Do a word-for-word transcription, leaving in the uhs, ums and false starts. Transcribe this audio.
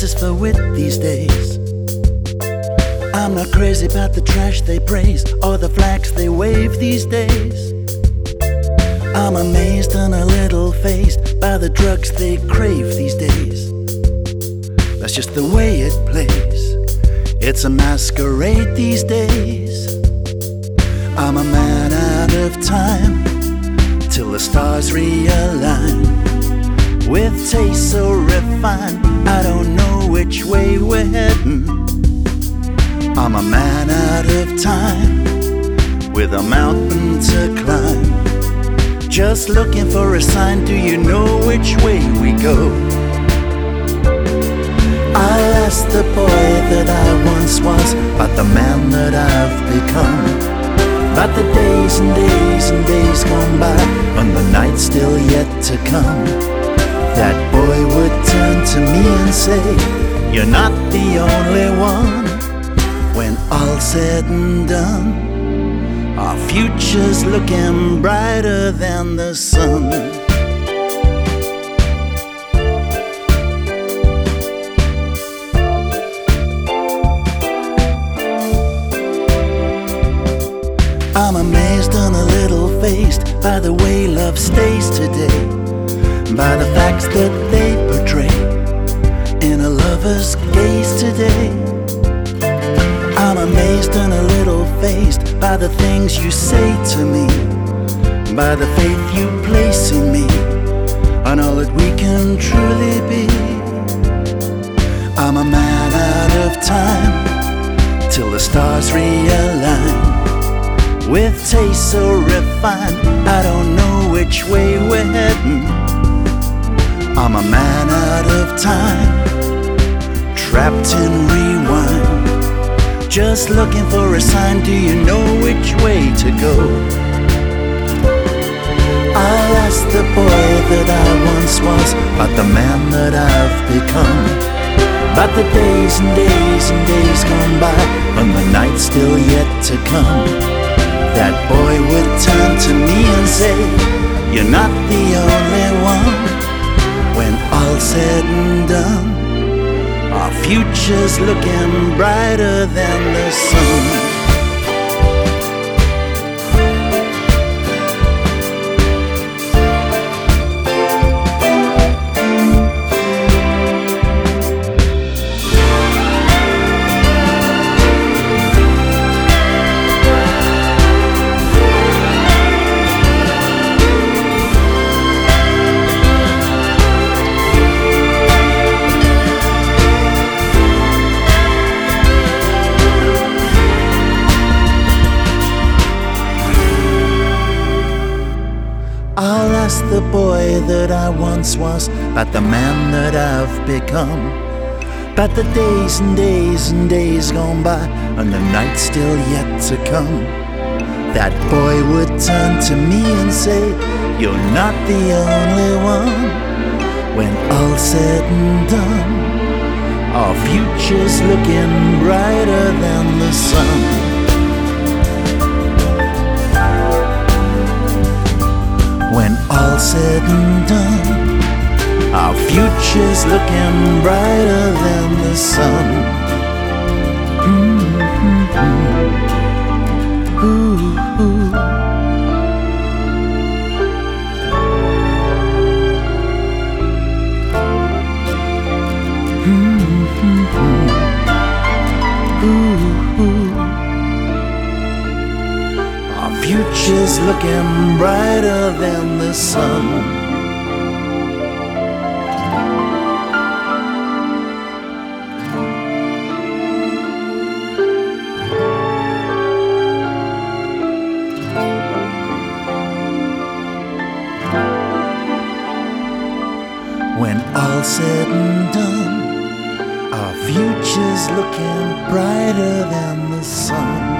glasses for wit these days. I'm not crazy about the trash they praise or the flags they wave these days. I'm amazed and a little fazed by the drugs they crave these days. That's just the way it plays. It's a masquerade these days. I'm a man out of time till the stars realign. With taste so refined, I don't know which way we're heading. I'm a man out of time with a mountain to climb. Just looking for a sign, do you know which way we go? I asked the boy that I once was about the man that I've become, about the days and days and days gone by and the night's still yet to come. That boy would turn to me and say, you're not the only one. When all's said and done, our future's looking brighter than the sun. I'm amazed and a little fazed by the way love stays today, by the facts that they portray in a lover's gaze today. I'm amazed and a little fazed by the things you say to me, by the faith you place in me, and all that we can truly be. I'm a man out of time till the stars realign. With taste so refined, I don't know which way we're heading. I'm a man out of time, trapped in rewind. Just looking for a sign, do you know which way to go? I asked the boy that I once was about the man that I've become, about the days and days and days gone by and the night's still yet to come. That boy would turn to me and say, you're not the only one. When all's said and done, our future's looking brighter than the sun. I'll ask the boy that I once was about the man that I've become, about the days and days and days gone by and the night's still yet to come. That boy would turn to me and say, you're not the only one. When all's said and done, our future's looking brighter than the sun. When all's said and done, our future's looking brighter than the sun. Mm-hmm. Ooh, ooh. Mm-hmm. Ooh, ooh. Our future's looking brighter than the sun. When all's said and done, our future's looking brighter than the sun.